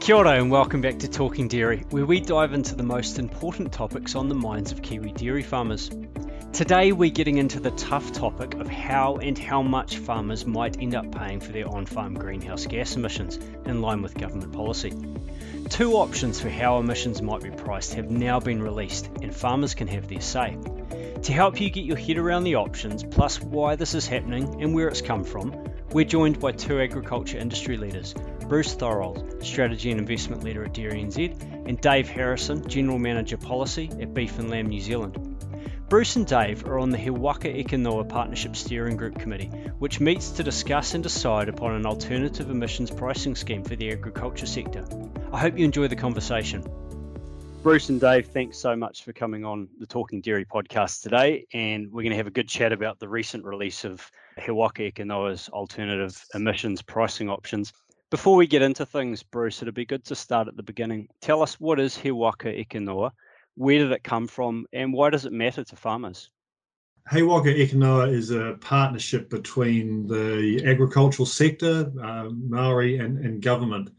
Kia ora and welcome back to Talking Dairy, where we dive into the most important topics on the minds of Kiwi dairy farmers. Today we're getting into the tough topic of how and how much farmers might end up paying for their on-farm greenhouse gas emissions in line with government policy. Two options for how emissions might be priced have now been released and farmers can have their say. To help you get your head around the options, plus why this is happening and where it's come from, we're joined by two agriculture industry leaders, Bruce Thorold, Strategy and Investment Leader at Dairy NZ, and Dave Harrison, General Manager Policy at Beef and Lamb New Zealand. Bruce and Dave are on the He Waka Eke Noa Partnership Steering Group Committee, which meets to discuss and decide upon an alternative emissions pricing scheme for the agriculture sector. I hope you enjoy the conversation. Bruce and Dave, thanks so much for coming on the Talking Dairy podcast today, and we're going to have a good chat about the recent release of He Waka Eke Noa's alternative emissions pricing options. Before we get into things, Bruce, it'd be good to start at the beginning. Tell us, what is He Waka Eke Noa, where did it come from, and why does it matter to farmers? He Waka Eke Noa is a partnership between the agricultural sector, Maori and government.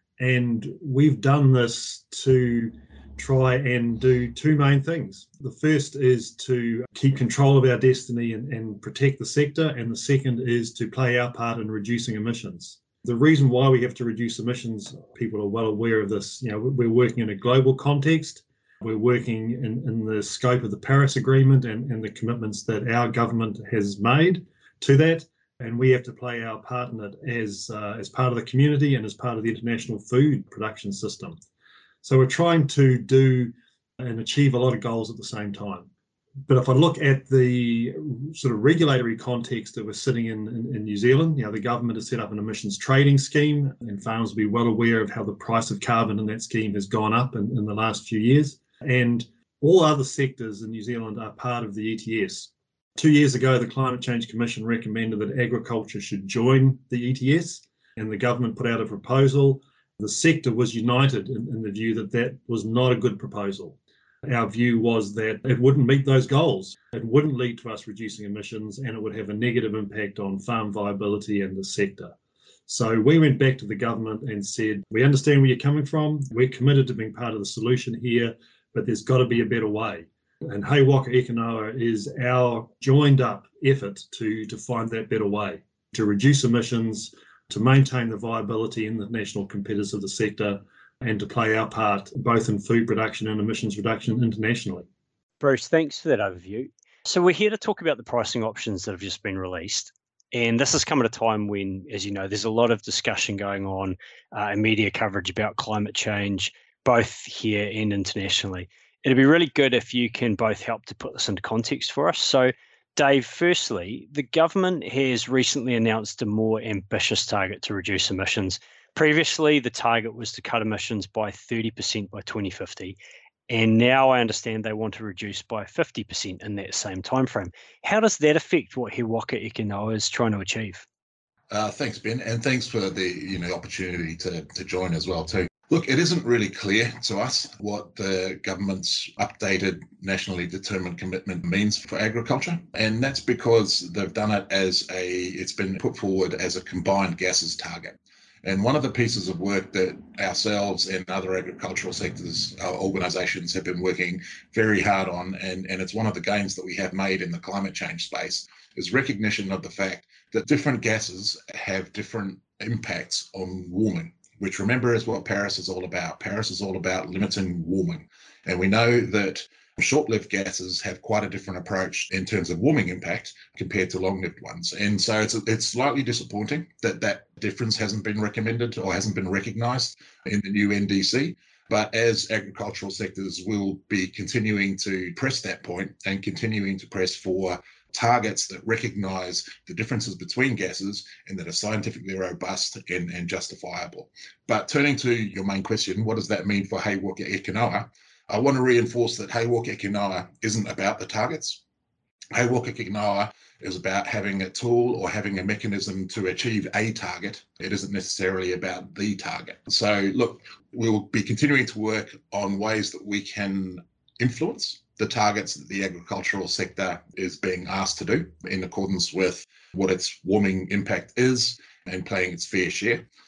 And we've done this to try and do two main things. The first is to keep control of our destiny and protect the sector, and the second is to play our part in reducing emissions. The reason why we have to reduce emissions, people are well aware of this. You know, we're working in a global context. We're working in the scope of the Paris Agreement and the commitments that our government has made to that. And we have to play our part in it as part of the community and as part of the international food production system. So we're trying to do and achieve a lot of goals at the same time. But if I look at the sort of regulatory context that we're sitting in New Zealand, you know, the government has set up an emissions trading scheme, and farmers will be well aware of how the price of carbon in that scheme has gone up in the last few years. And all other sectors in New Zealand are part of the ETS. 2 years ago, the Climate Change Commission recommended that agriculture should join the ETS, and the government put out a proposal. The sector was united in the view that that was not a good proposal. Our view was that it wouldn't meet those goals. It wouldn't lead to us reducing emissions, and it would have a negative impact on farm viability and the sector. So we went back to the government and said, we understand where you're coming from. We're committed to being part of the solution here, but there's got to be a better way. And He Waka Eke Noa is our joined up effort to find that better way, to reduce emissions, to maintain the viability and the national competitiveness of the sector, and to play our part both in food production and emissions reduction internationally. Bruce, thanks for that overview. So we're here to talk about the pricing options that have just been released. And this has come at a time when, as you know, there's a lot of discussion going on and media coverage about climate change, both here and internationally. It'd be really good if you can both help to put this into context for us. So, Dave, firstly, the government has recently announced a more ambitious target to reduce emissions. Previously, the target was to cut emissions by 30% by 2050, and now I understand they want to reduce by 50% in that same timeframe. How does that affect what He Waka Eke Noa is trying to achieve? Thanks, Ben, and thanks for the opportunity to join as well too. Look, it isn't really clear to us what the government's updated nationally determined commitment means for agriculture. And that's because they've done it it's been put forward as a combined gases target. And one of the pieces of work that ourselves and other agricultural sectors, organisations have been working very hard on, and it's one of the gains that we have made in the climate change space, is recognition of the fact that different gases have different impacts on warming, which, remember, is what Paris is all about. Paris is all about limiting warming. And we know that short-lived gases have quite a different approach in terms of warming impact compared to long-lived ones. And so it's slightly disappointing that that difference hasn't been recommended or hasn't been recognised in the new NDC. But as agricultural sectors, we'll be continuing to press that point and continuing to press for targets that recognise the differences between gases and that are scientifically robust and justifiable. But turning to your main question, what does that mean for He Waka Eke Noa? I want to reinforce that He Waka Eke Noa isn't about the targets. He Waka Eke Noa is about having a tool or having a mechanism to achieve a target. It isn't necessarily about the target. So look, we'll be continuing to work on ways that we can influence the targets that the agricultural sector is being asked to do in accordance with what its warming impact is and playing its fair share.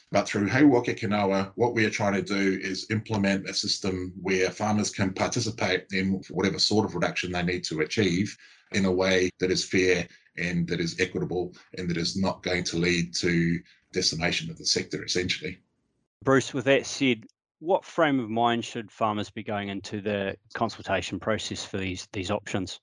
But through He Waka Kanoa, what we are trying to do is implement a system where farmers can participate in whatever sort of reduction they need to achieve in a way that is fair and that is equitable and that is not going to lead to decimation of the sector, essentially. Bruce, with that said, what frame of mind should farmers be going into the consultation process for these options?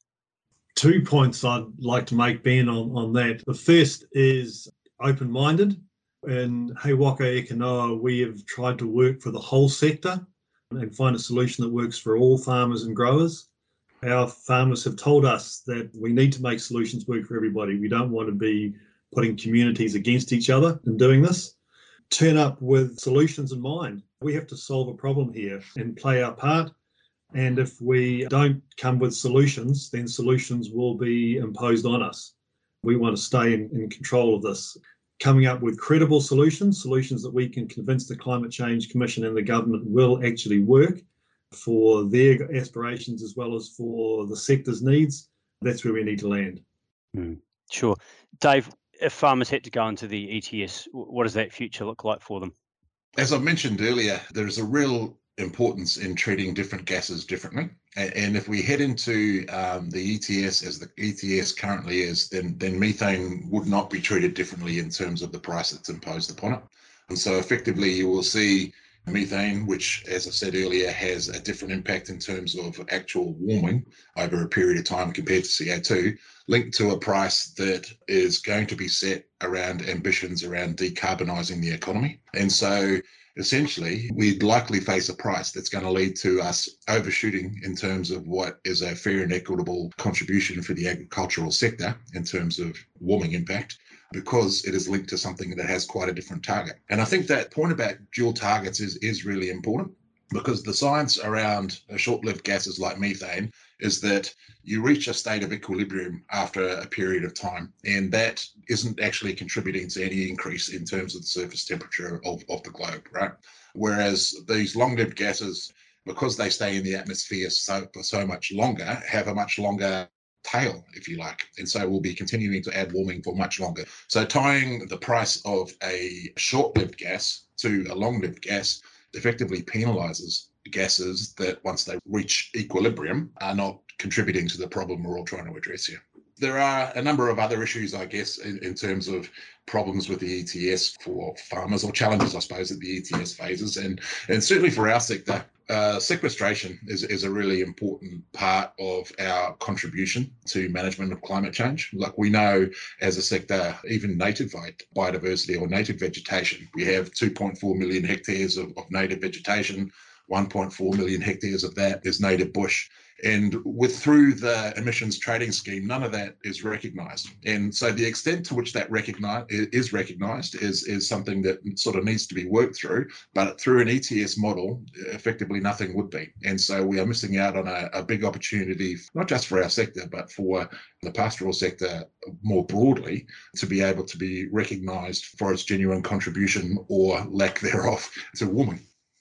2 points I'd like to make, Ben, on that. The first is open-minded. In He Waka Kanoa, we have tried to work for the whole sector and find a solution that works for all farmers and growers. Our farmers have told us that we need to make solutions work for everybody. We don't want to be putting communities against each other in doing this. Turn up with solutions in mind. We have to solve a problem here and play our part. And if we don't come with solutions, then solutions will be imposed on us. We want to stay in control of this. Coming up with credible solutions that we can convince the Climate Change Commission and the government will actually work for their aspirations as well as for the sector's needs, that's where we need to land. Sure. Dave, if farmers had to go into the ETS, what does that future look like for them? As I mentioned earlier, there is a real importance in treating different gases differently. And if we head into the ETS as the ETS currently is, then methane would not be treated differently in terms of the price that's imposed upon it. And so effectively you will see methane, which, as I said earlier, has a different impact in terms of actual warming over a period of time compared to CO2, linked to a price that is going to be set around ambitions around decarbonising the economy. And so essentially, we'd likely face a price that's going to lead to us overshooting in terms of what is a fair and equitable contribution for the agricultural sector in terms of warming impact, because it is linked to something that has quite a different target. And I think that point about dual targets is really important, because the science around short-lived gases like methane is that you reach a state of equilibrium after a period of time, and that isn't actually contributing to any increase in terms of the surface temperature of the globe, right? Whereas these long-lived gases, because they stay in the atmosphere for so much longer, have a much longer tail, if you like, and so we'll be continuing to add warming for much longer. So tying the price of a short-lived gas to a long-lived gas effectively penalises gases that, once they reach equilibrium, are not contributing to the problem we're all trying to address here. There are a number of other issues, I guess, in terms of problems with the ETS for farmers, or challenges, I suppose, that the ETS faces. And certainly for our sector, sequestration is a really important part of our contribution to management of climate change. Like, we know as a sector, even native biodiversity or native vegetation, we have 2.4 million hectares of native vegetation. 1.4 million hectares of that is native bush. And through the emissions trading scheme, none of that is recognised. And so the extent to which that is recognised is something that sort of needs to be worked through. But through an ETS model, effectively nothing would be. And so we are missing out on a big opportunity, not just for our sector, but for the pastoral sector more broadly, to be able to be recognised for its genuine contribution or lack thereof to warming.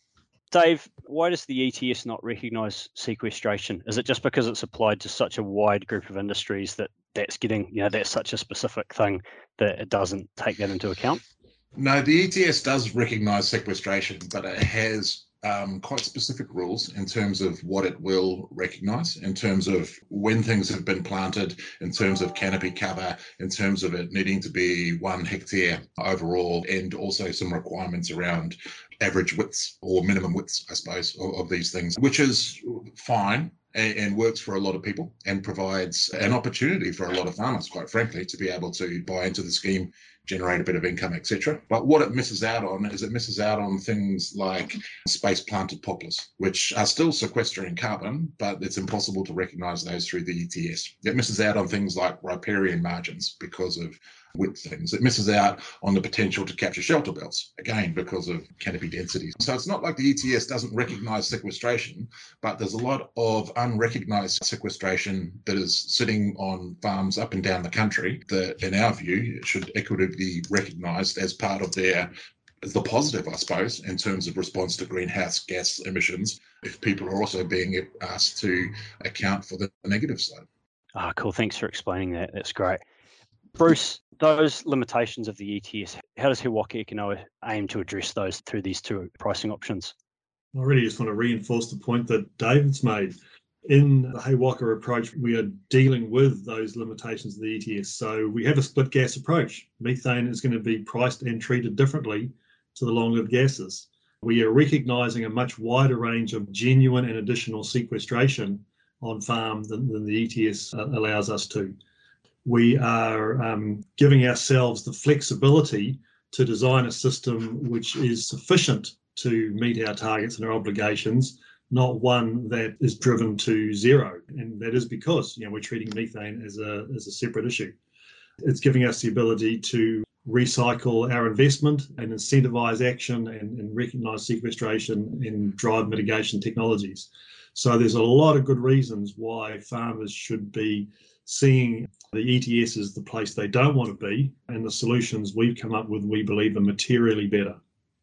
Dave, why does the ETS not recognise sequestration? Is it just because it's applied to such a wide group of industries that's getting, that's such a specific thing that it doesn't take that into account? No, the ETS does recognise sequestration, but it has quite specific rules in terms of what it will recognise, in terms of when things have been planted, in terms of canopy cover, in terms of it needing to be 1 hectare overall, and also some requirements around average widths or minimum widths, I suppose, of these things, which is fine and works for a lot of people and provides an opportunity for a lot of farmers, quite frankly, to be able to buy into the scheme, generate a bit of income, etc. But what it misses out on is things like space planted poplars, which are still sequestering carbon, but it's impossible to recognise those through the ETS. It misses out on things like riparian margins because of width things. It misses out on the potential to capture shelter belts, again, because of canopy densities. So it's not like the ETS doesn't recognise sequestration, but there's a lot of unrecognised sequestration that is sitting on farms up and down the country that, in our view, should equitably recognised as part of the positive, I suppose, in terms of response to greenhouse gas emissions, if people are also being asked to account for the negative side. Cool. Thanks for explaining that. That's great. Bruce, those limitations of the ETS, How does He Waka Eke Noa aim to address those through these two pricing options? I really just want to reinforce the point that David's made. In the He Waka approach, we are dealing with those limitations of the ETS. So we have a split gas approach. Methane is going to be priced and treated differently to the long-lived gases. We are recognising a much wider range of genuine and additional sequestration on farm than the ETS allows us to. We are giving ourselves the flexibility to design a system which is sufficient to meet our targets and our obligations, not one that is driven to zero. And that is because we're treating methane as a separate issue. It's giving us the ability to recycle our investment and incentivize action and recognize sequestration and drive mitigation technologies. So there's a lot of good reasons why farmers should be seeing the ETS as the place they don't want to be, and the solutions we've come up with, we believe, are materially better.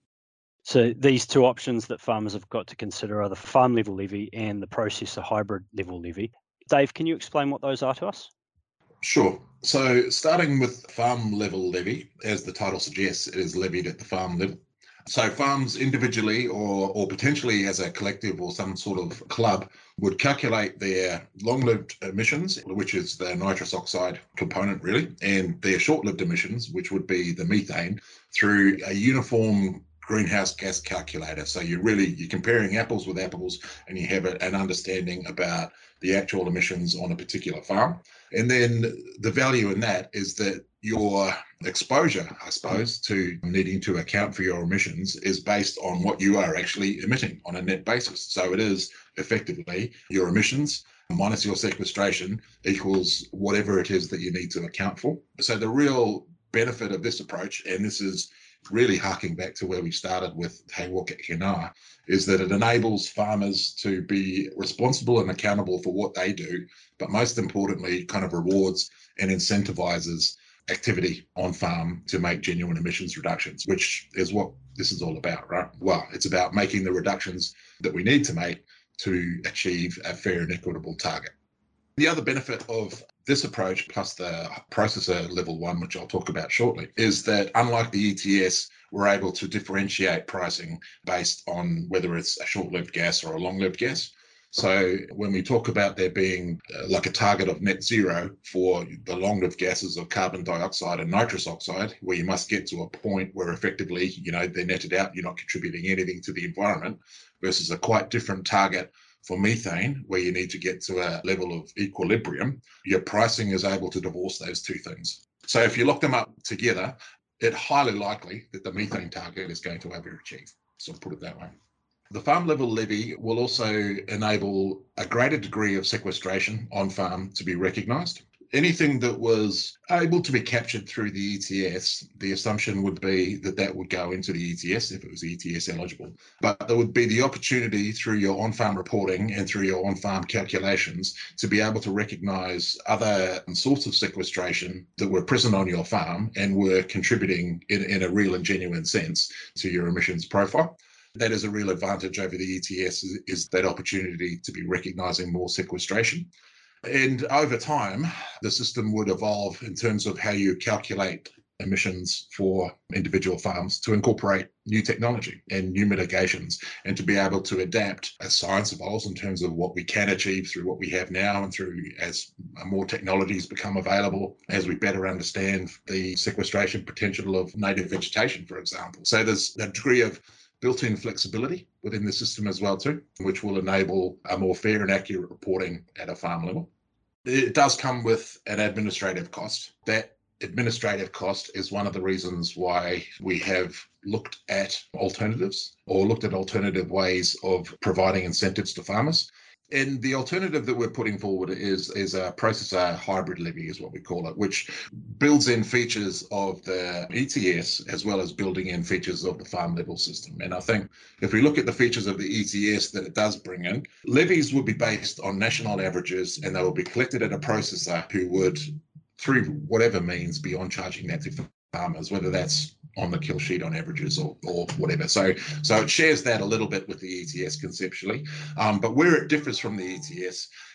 So these two options that farmers have got to consider are the farm level levy and the processor hybrid level levy. Dave, can you explain what those are to us? Sure. So starting with farm level levy, as the title suggests, it is levied at the farm level. So farms individually or potentially as a collective or some sort of club would calculate their long-lived emissions, which is the nitrous oxide component really, and their short-lived emissions, which would be the methane, through a uniform greenhouse gas calculator. So you're comparing apples with apples, and you have an understanding about the actual emissions on a particular farm. And then the value in that is that your exposure, I suppose, to needing to account for your emissions is based on what you are actually emitting on a net basis. So it is effectively your emissions minus your sequestration equals whatever it is that you need to account for. So the real benefit of this approach, and this is really harking back to where we started with He Waka Eke Noa, is that it enables farmers to be responsible and accountable for what they do, but most importantly, kind of rewards and incentivizes activity on farm to make genuine emissions reductions, which is what this is all about, right? Well, it's about making the reductions that we need to make to achieve a fair and equitable target. The other benefit of this approach, plus the processor level one, which I'll talk about shortly, is that unlike the ETS, we're able to differentiate pricing based on whether it's a short-lived gas or a long-lived gas. So when we talk about there being like a target of net zero for the long-lived gases of carbon dioxide and nitrous oxide, where you must get to a point where effectively, they're netted out, you're not contributing anything to the environment, versus a quite different target for methane, where you need to get to a level of equilibrium, your pricing is able to divorce those two things. So if you lock them up together, it's highly likely that the methane target is going to be achieved. So I'll put it that way. The farm level levy will also enable a greater degree of sequestration on farm to be recognised. Anything that was able to be captured through the ETS, the assumption would be that that would go into the ETS if it was ETS eligible. But there would be the opportunity through your on-farm reporting and through your on-farm calculations to be able to recognise other sorts of sequestration that were present on your farm and were contributing in a real and genuine sense to your emissions profile. That is a real advantage over the ETS, is that opportunity to be recognising more sequestration. And over time, the system would evolve in terms of how you calculate emissions for individual farms to incorporate new technology and new mitigations, and to be able to adapt as science evolves in terms of what we can achieve through what we have now and through as more technologies become available, as we better understand the sequestration potential of native vegetation, for example. So there's a degree of built-in flexibility within the system as well too, which will enable a more fair and accurate reporting at a farm level. It does come with an administrative cost. That administrative cost is one of the reasons why we have looked at alternatives or looked at alternative ways of providing incentives to farmers. And the alternative that we're putting forward is a processor hybrid levy, is what we call it, which builds in features of the ETS as well as building in features of the farm level system. And I think if we look at the features of the ETS that it does bring in, levies will be based on national averages, and they will be collected at a processor who would, through whatever means, be on charging that to farmers, whether that's on the kill sheet on averages or whatever. So it shares that a little bit with the ETS conceptually. But where it differs from the ETS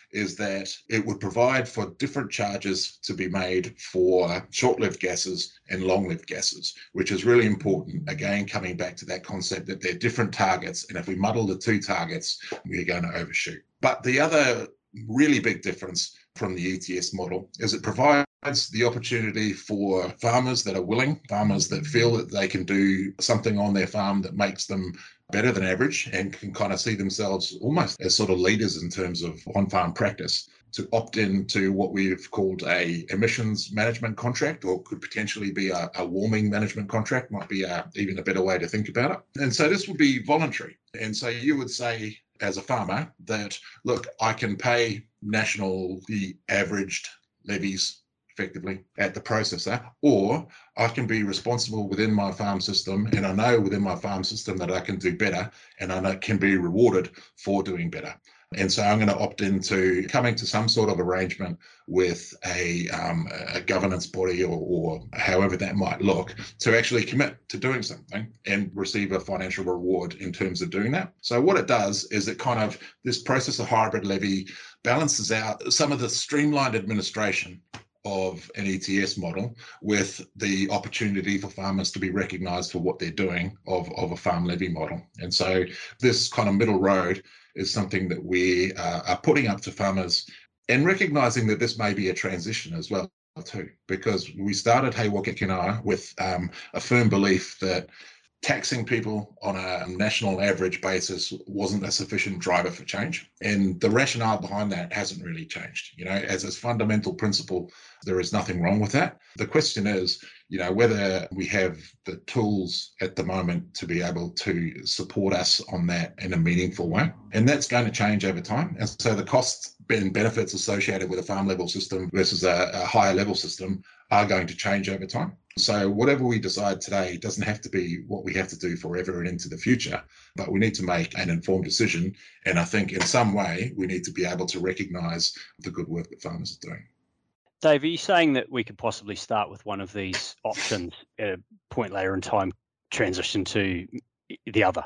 is that it would provide for different charges to be made for short-lived gases and long-lived gases, which is really important. Again, coming back to that concept that they're different targets, and if we muddle the two targets, we're going to overshoot. But the other really big difference from the ETS model is it provides the opportunity for farmers that are willing, farmers that feel that they can do something on their farm that makes them better than average and can kind of see themselves almost as sort of leaders in terms of on-farm practice, to opt into what we've called a emissions management contract, or could potentially be a warming management contract, might be even a better way to think about it. And so this would be voluntary. And so you would say, as a farmer, that, look, I can pay the averaged levies effectively at the processor, or I can be responsible within my farm system, and I know within my farm system that I can do better, and I can be rewarded for doing better. And so I'm going to opt into coming to some sort of arrangement with a governance body or however that might look, to actually commit to doing something and receive a financial reward in terms of doing that. So what it does is it kind of, this processor hybrid levy balances out some of the streamlined administration of an ETS model with the opportunity for farmers to be recognised for what they're doing of a farm levy model. And so this kind of middle road is something that we are putting up to farmers, and recognising that this may be a transition as well too, because we started He Waka Kinoa with a firm belief that taxing people on a national average basis wasn't a sufficient driver for change. And the rationale behind that hasn't really changed. You know, as a fundamental principle, there is nothing wrong with that. The question is, you know, whether we have the tools at the moment to be able to support us on that in a meaningful way. And that's going to change over time. And so the costs and benefits associated with a farm level system versus a higher level system are going to change over time. So whatever we decide today doesn't have to be what we have to do forever and into the future, but we need to make an informed decision. And I think in some way, we need to be able to recognise the good work that farmers are doing. Dave, are you saying that we could possibly start with one of these options at a point later in time, transition to the other?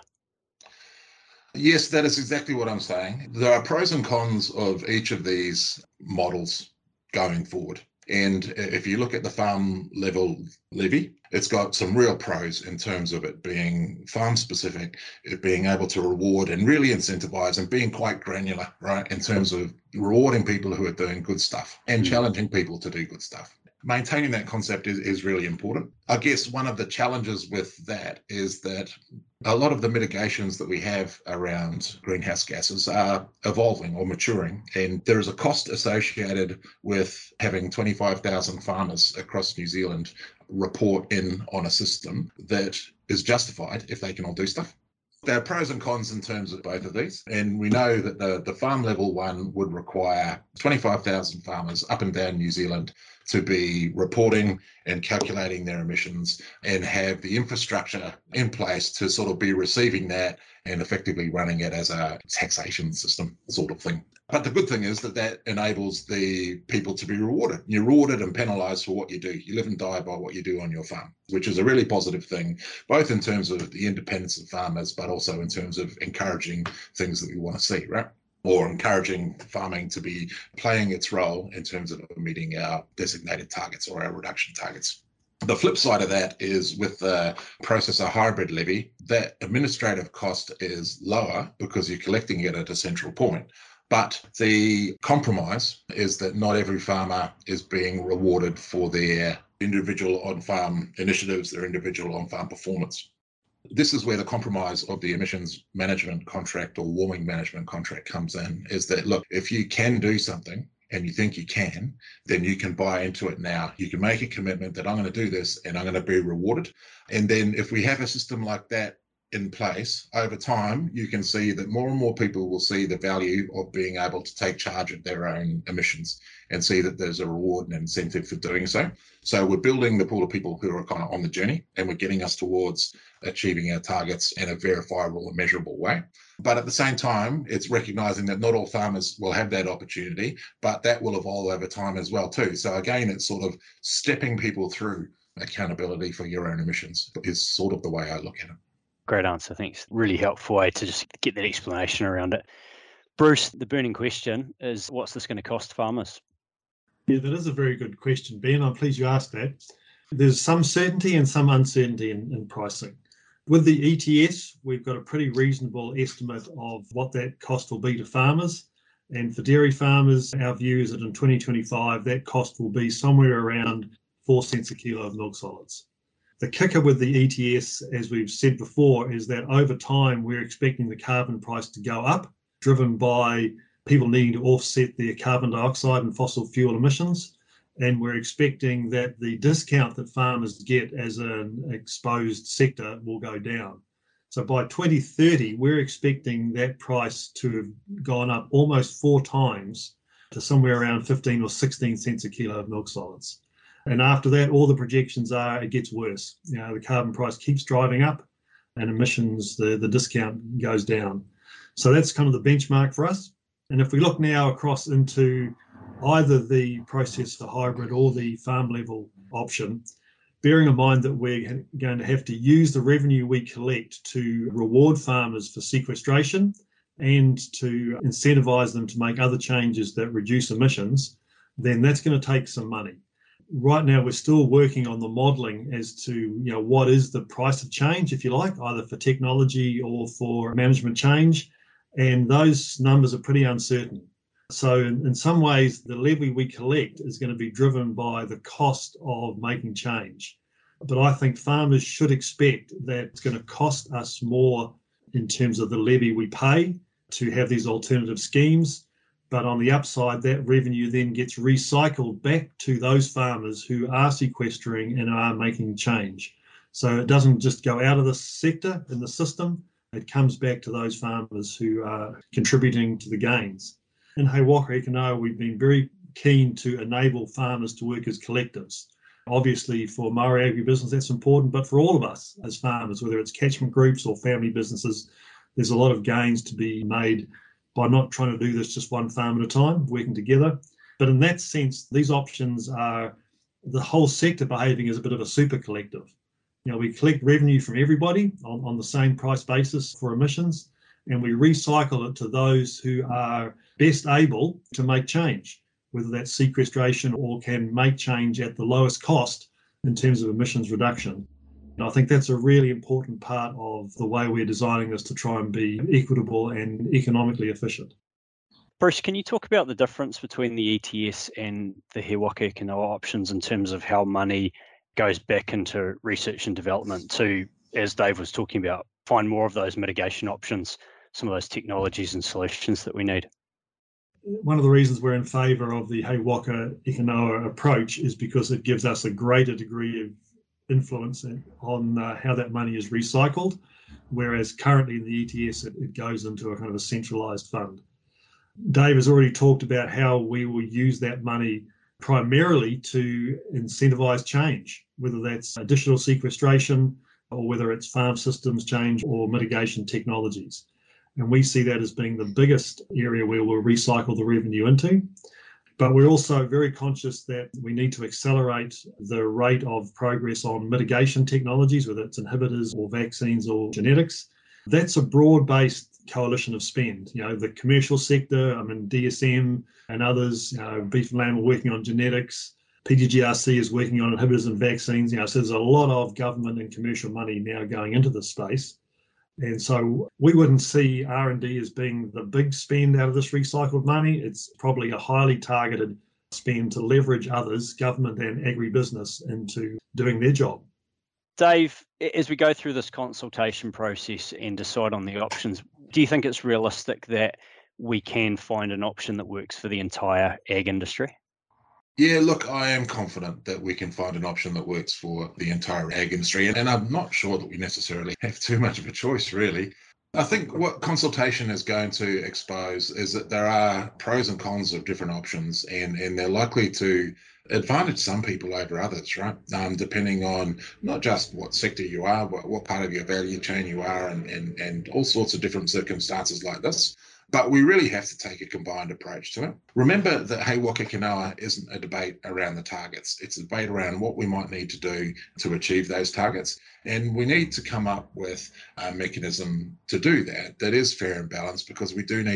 Yes, that is exactly what I'm saying. There are pros and cons of each of these models going forward. And if you look at the farm level levy, it's got some real pros in terms of it being farm specific, it being able to reward and really incentivize, and being quite granular, right, in terms of rewarding people who are doing good stuff and challenging people to do good stuff. Maintaining that concept is really important. I guess one of the challenges with that is that a lot of the mitigations that we have around greenhouse gases are evolving or maturing, and there is a cost associated with having 25,000 farmers across New Zealand report in on a system that is justified if they can all do stuff. There are pros and cons in terms of both of these, and we know that the farm level one would require 25,000 farmers up and down New Zealand to be reporting and calculating their emissions and have the infrastructure in place to sort of be receiving that and effectively running it as a taxation system sort of thing. But the good thing is that enables the people to be rewarded. You're rewarded and penalised for what you do. You live and die by what you do on your farm, which is a really positive thing, both in terms of the independence of farmers, but also in terms of encouraging things that we want to see, right? Or encouraging farming to be playing its role in terms of meeting our designated targets or our reduction targets. The flip side of that is with the processor hybrid levy, that administrative cost is lower because you're collecting it at a central point. But the compromise is that not every farmer is being rewarded for their individual on-farm initiatives, their individual on-farm performance. This is where the compromise of the emissions management contract or warming management contract comes in, is that, look, if you can do something and you think you can, then you can buy into it now. You can make a commitment that I'm going to do this and I'm going to be rewarded. And then if we have a system like that in place, over time, you can see that more and more people will see the value of being able to take charge of their own emissions and see that there's a reward and incentive for doing so. So we're building the pool of people who are kind of on the journey, and we're getting us towards achieving our targets in a verifiable and measurable way. But at the same time, it's recognizing that not all farmers will have that opportunity, but that will evolve over time as well too. So again, it's sort of stepping people through accountability for your own emissions is sort of the way I look at it. Great answer. Thanks. Really helpful way to just get that explanation around it. Bruce, the burning question is, what's this going to cost farmers? Yeah, that is a very good question, Ben. I'm pleased you asked that. There's some certainty and some uncertainty in pricing. With the ETS, we've got a pretty reasonable estimate of what that cost will be to farmers. And for dairy farmers, our view is that in 2025, that cost will be somewhere around 4 cents a kilo of milk solids. The kicker with the ETS, as we've said before, is that over time, we're expecting the carbon price to go up, driven by people needing to offset their carbon dioxide and fossil fuel emissions. And we're expecting that the discount that farmers get as an exposed sector will go down. So by 2030, we're expecting that price to have gone up almost 4 times to somewhere around 15 or 16 cents a kilo of milk solids. And after that, all the projections are it gets worse. The carbon price keeps driving up and emissions, the discount goes down. So that's kind of the benchmark for us. And if we look now across into either the processed to hybrid or the farm level option, bearing in mind that we're going to have to use the revenue we collect to reward farmers for sequestration and to incentivize them to make other changes that reduce emissions, then that's going to take some money. Right now, we're still working on the modelling as to what is the price of change, if you like, either for technology or for management change. And those numbers are pretty uncertain. So in some ways, the levy we collect is going to be driven by the cost of making change. But I think farmers should expect that it's going to cost us more in terms of the levy we pay to have these alternative schemes. But on the upside, that revenue then gets recycled back to those farmers who are sequestering and are making change. So it doesn't just go out of the sector in the system. It comes back to those farmers who are contributing to the gains. In He Waka Eke Noa, we've been very keen to enable farmers to work as collectives. Obviously, for Maori agribusiness, that's important, but for all of us as farmers, whether it's catchment groups or family businesses, there's a lot of gains to be made by not trying to do this just one farm at a time, working together. But in that sense, these options are the whole sector behaving as a bit of a super collective. We collect revenue from everybody on the same price basis for emissions, and we recycle it to those who are best able to make change, whether that's sequestration or can make change at the lowest cost in terms of emissions reduction. And I think that's a really important part of the way we're designing this to try and be equitable and economically efficient. Bruce, can you talk about the difference between the ETS and the He Waka Eke Noa options in terms of how money goes back into research and development to, as Dave was talking about, find more of those mitigation options, some of those technologies and solutions that we need? One of the reasons we're in favour of the He Waka Eke Noa approach is because it gives us a greater degree of influence on how that money is recycled, whereas currently in the ETS it goes into a kind of a centralised fund. Dave has already talked about how we will use that money primarily to incentivise change, whether that's additional sequestration or whether it's farm systems change or mitigation technologies. And we see that as being the biggest area where we'll recycle the revenue into. But we're also very conscious that we need to accelerate the rate of progress on mitigation technologies, whether it's inhibitors or vaccines or genetics. That's a broad-based coalition of spend. The commercial sector, DSM and others, Beef and Lamb are working on genetics. PGGRC is working on inhibitors and vaccines. So there's a lot of government and commercial money now going into this space. And so we wouldn't see R&D as being the big spend out of this recycled money. It's probably a highly targeted spend to leverage others, government and agribusiness, into doing their job. Dave, as we go through this consultation process and decide on the options, do you think it's realistic that we can find an option that works for the entire ag industry? Yeah, look, I am confident that we can find an option that works for the entire ag industry. And I'm not sure that we necessarily have too much of a choice, really. I think what consultation is going to expose is that there are pros and cons of different options, and they're likely to advantage some people over others, right? Depending on not just what sector you are, but what part of your value chain you are, and all sorts of different circumstances like this. But we really have to take a combined approach to it. Remember that He Waka Eke Noa isn't a debate around the targets. It's a debate around what we might need to do to achieve those targets. And we need to come up with a mechanism to do that is fair and balanced, because we do need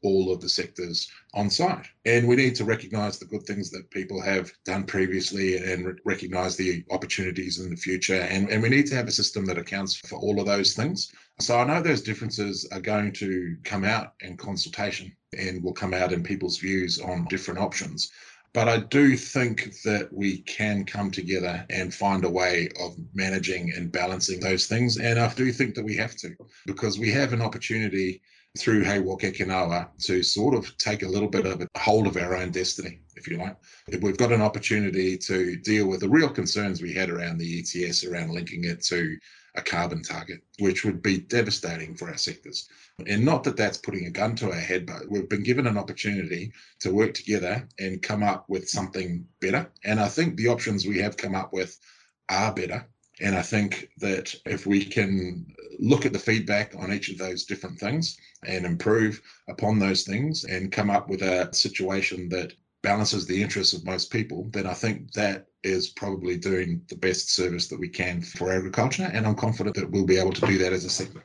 all of the sectors on site. And we need to recognise the good things that people have done previously and recognise the opportunities in the future. And we need to have a system that accounts for all of those things. So I know those differences are going to come out in consultation and will come out in people's views on different options. But I do think that we can come together and find a way of managing and balancing those things. And I do think that we have to, because we have an opportunity through He Waka Eke Noa to sort of take a little bit of a hold of our own destiny, if you like. We've got an opportunity to deal with the real concerns we had around the ETS, around linking it to a carbon target, which would be devastating for our sectors. And not that that's putting a gun to our head, but we've been given an opportunity to work together and come up with something better. And I think the options we have come up with are better. And I think that if we can look at the feedback on each of those different things and improve upon those things and come up with a situation that balances the interests of most people, then I think that is probably doing the best service that we can for agriculture. And I'm confident that we'll be able to do that as a sector.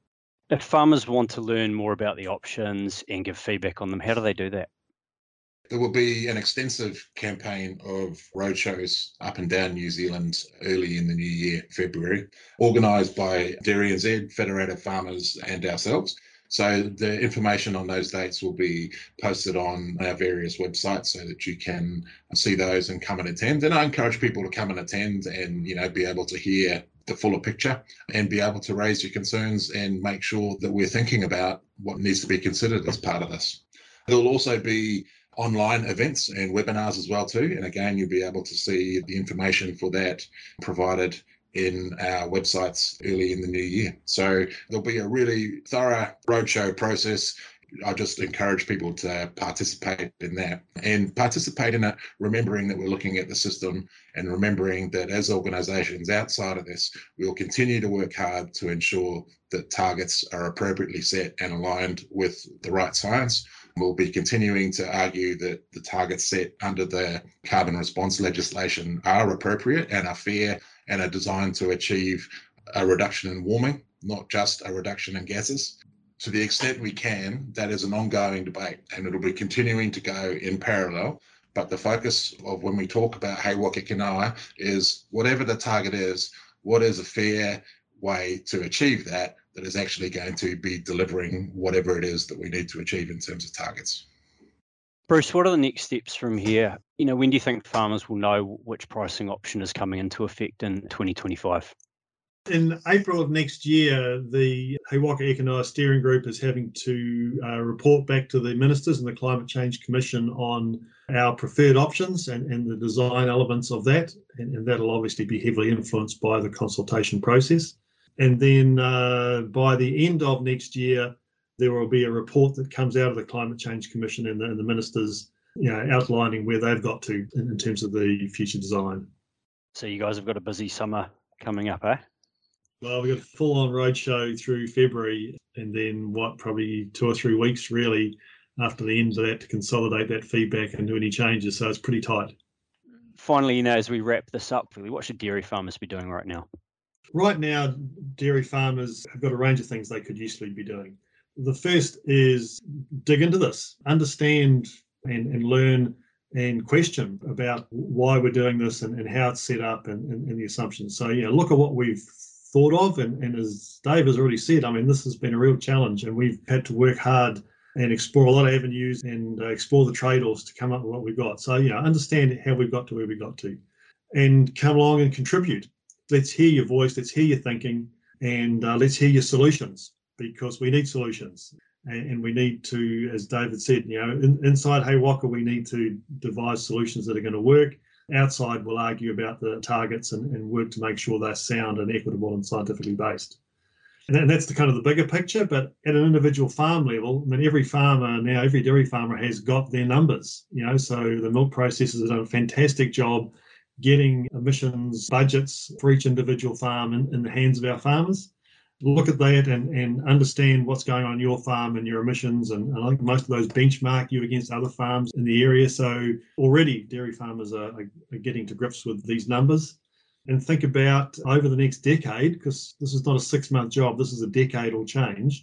If farmers want to learn more about the options and give feedback on them, how do they do that? There will be an extensive campaign of roadshows up and down New Zealand early in the new year, February, organised by Dairy NZ, Federated Farmers and ourselves. So the information on those dates will be posted on our various websites so that you can see those and come and attend. And I encourage people to come and attend and, be able to hear the fuller picture and be able to raise your concerns and make sure that we're thinking about what needs to be considered as part of this. There will also be online events and webinars as well too. And again, you'll be able to see the information for that provided in our websites early in the new year. So there'll be a really thorough roadshow process. I just encourage people to participate in that and participate in it, remembering that we're looking at the system and remembering that as organisations outside of this, we'll continue to work hard to ensure that targets are appropriately set and aligned with the right science. We'll be continuing to argue that the targets set under the carbon response legislation are appropriate and are fair and are designed to achieve a reduction in warming, not just a reduction in gases. To the extent we can, that is an ongoing debate and it'll be continuing to go in parallel. But the focus of when we talk about He Waka Eke Noa is whatever the target is, what is a fair way to achieve that is actually going to be delivering whatever it is that we need to achieve in terms of targets. Bruce, what are the next steps from here? When do you think farmers will know which pricing option is coming into effect in 2025? In April of next year, the He Waka Eke Noa Steering Group is having to report back to the ministers and the Climate Change Commission on our preferred options and the design elements of that. And that'll obviously be heavily influenced by the consultation process. And then by the end of next year, there will be a report that comes out of the Climate Change Commission and the ministers, outlining where they've got to in terms of the future design. So you guys have got a busy summer coming up, eh? Well, we've got a full-on roadshow through February and then probably 2 or 3 weeks really after the end of that to consolidate that feedback and do any changes. So it's pretty tight. Finally, as we wrap this up, really, what should dairy farmers be doing right now? Right now, dairy farmers have got a range of things they could usefully be doing. The first is dig into this, understand and learn and question about why we're doing this and how it's set up and the assumptions. So, look at what we've thought of. And as Dave has already said, this has been a real challenge and we've had to work hard and explore a lot of avenues and explore the trade-offs to come up with what we've got. So, understand how we've got to where we got to and come along and contribute. Let's hear your voice, let's hear your thinking, and let's hear your solutions because we need solutions. And we need to, as David said, inside He Waka, we need to devise solutions that are going to work. Outside, we'll argue about the targets and work to make sure they're sound and equitable and scientifically based. And that's the kind of the bigger picture. But at an individual farm level, every farmer now, every dairy farmer has got their numbers. So the milk processors have done a fantastic job getting emissions budgets for each individual farm in the hands of our farmers. Look at that and understand what's going on your farm and your emissions. And I think most of those benchmark you against other farms in the area. So already dairy farmers are getting to grips with these numbers. And think about over the next decade, because this is not a 6-month job, this is a decadal change.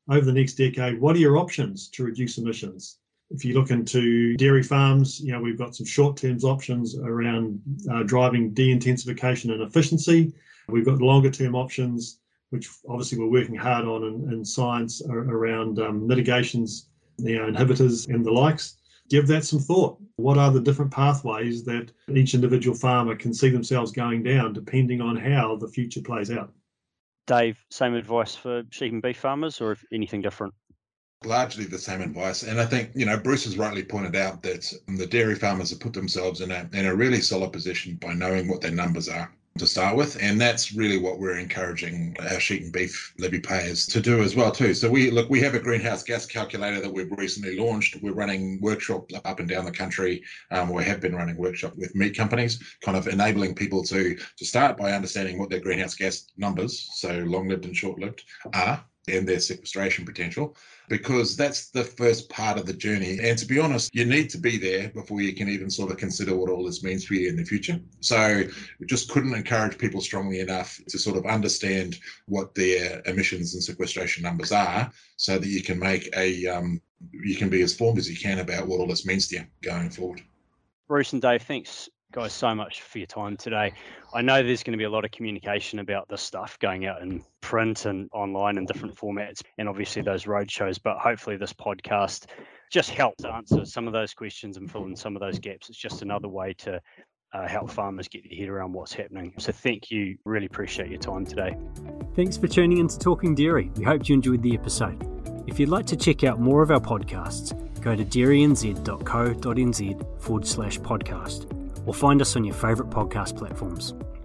over the next decade, what are your options to reduce emissions? If you look into dairy farms, we've got some short-term options around driving de-intensification and efficiency. We've got longer-term options, which obviously we're working hard on in science around mitigations, inhibitors and the likes. Give that some thought. What are the different pathways that each individual farmer can see themselves going down depending on how the future plays out? Dave, same advice for sheep and beef farmers or anything different? Largely the same advice. And I think, Bruce has rightly pointed out that the dairy farmers have put themselves in a really solid position by knowing what their numbers are to start with. And that's really what we're encouraging our sheep and beef levy payers to do as well too. So we have a greenhouse gas calculator that we've recently launched. We're running workshops up and down the country. We have been running workshops with meat companies, kind of enabling people to start by understanding what their greenhouse gas numbers, so long-lived and short-lived, are, and their sequestration potential, because that's the first part of the journey. And to be honest, you need to be there before you can even sort of consider what all this means for you in the future. So we just couldn't encourage people strongly enough to sort of understand what their emissions and sequestration numbers are, so that you can make you can be as informed as you can about what all this means to you going forward. Bruce and Dave, thanks guys so much for your time today. I know there's going to be a lot of communication about this stuff going out in print and online in different formats, and obviously those road shows, but hopefully this podcast just helps answer some of those questions and fill in some of those gaps. It's just another way to help farmers get their head around what's happening. So thank you. Really appreciate your time today. Thanks for tuning in to Talking Dairy. We hope you enjoyed the episode. If you'd like to check out more of our podcasts, go to dairynz.co.nz/podcast. or find us on your favourite podcast platforms.